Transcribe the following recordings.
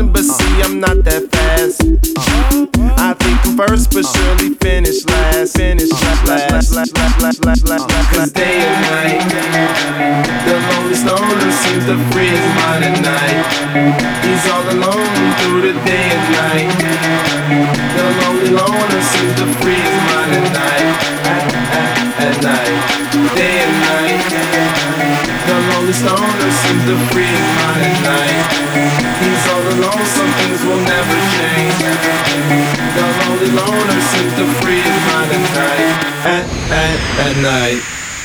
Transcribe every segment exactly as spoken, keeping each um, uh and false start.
run, but see, I'm not that fast. I think I'm first, but surely finish last. Finish last, last, last, last, last, last, last. Cause day and night, the lonely stoner seems to free his mind at night. He's all alone through the day and night. The lonely loner seems to free his mind at night. At, at, at night, day and night. The lonely stoner seems to free his mind at night. He's all alone, some things will never change. The lonely loner seems to free his mind at night. At, at, at night.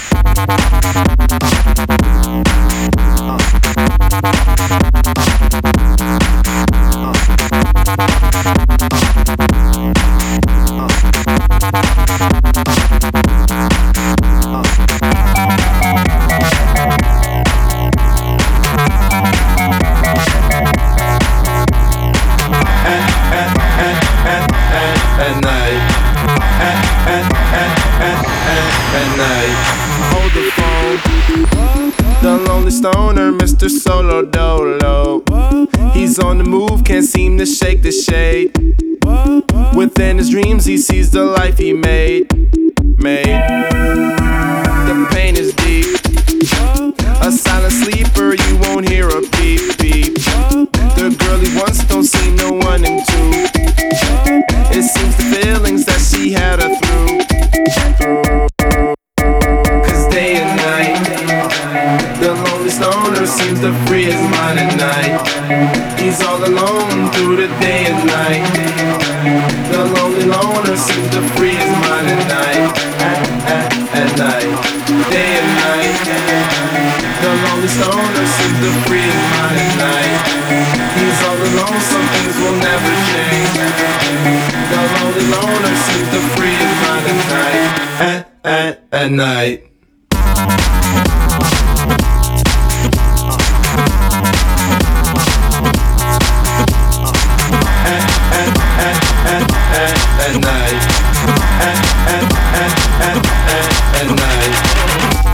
Stoner, Mister Solo Dolo. He's on the move, can't seem to shake the shade. Within his dreams, he sees the life he made. Made. The pain is deep. A silent sleeper, you won't hear a beep beep. The girl he wants don't see no one in two. It seems the feelings that she had her through. Through. Cause day and night, the lonely stoner seems to free his mind at night. He's all alone through the day and night. The lonely loner seems to free his mind at night. At, at, at night, day and night. The lonely stoner seems to free his mind at night. He's all alone, some things will never change. The lonely loner seems to free his mind at night. At, at, at night. At night, at, at, at, at, at night.